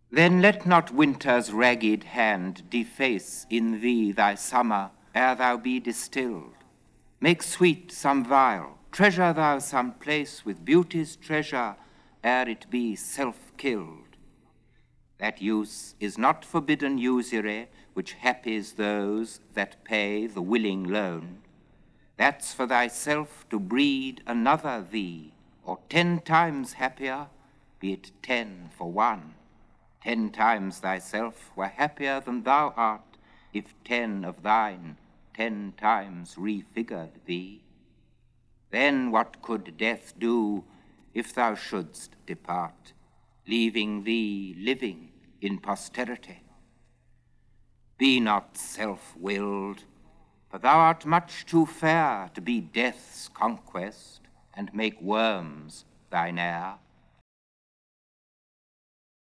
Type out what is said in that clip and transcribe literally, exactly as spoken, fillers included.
Then let not winter's ragged hand deface in thee thy summer, ere thou be distilled. Make sweet some vial, treasure thou some place with beauty's treasure, ere it be self-killed. That use is not forbidden usury, which happies those that pay the willing loan. That's for thyself to breed another thee, or ten times happier, be it ten for one. Ten times thyself were happier than thou art, if ten of thine ten times refigured thee. Then what could death do if thou shouldst depart, leaving thee living in posterity? Be not self-willed, for thou art much too fair to be death's conquest and make worms thine heir.